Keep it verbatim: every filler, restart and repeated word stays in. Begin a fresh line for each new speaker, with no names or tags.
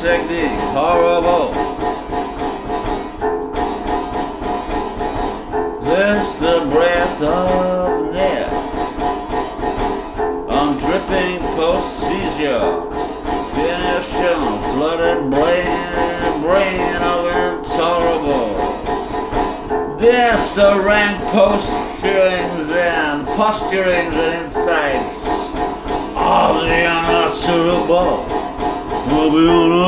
technique, horrible. This the breath of net on dripping post-seizure, finishing flooded brain, brain of intolerable. This the rank posturings and posturings and insights of the unanswerable.